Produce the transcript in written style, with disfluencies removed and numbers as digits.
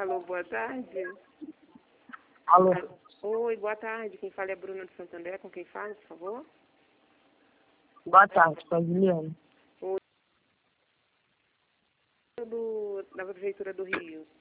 Alô, boa tarde. Alô. Oi, boa tarde. Quem fala é a Bruna de Santander. Com quem fala, por favor? Boa tarde, com a Juliana. Da Prefeitura do Rio.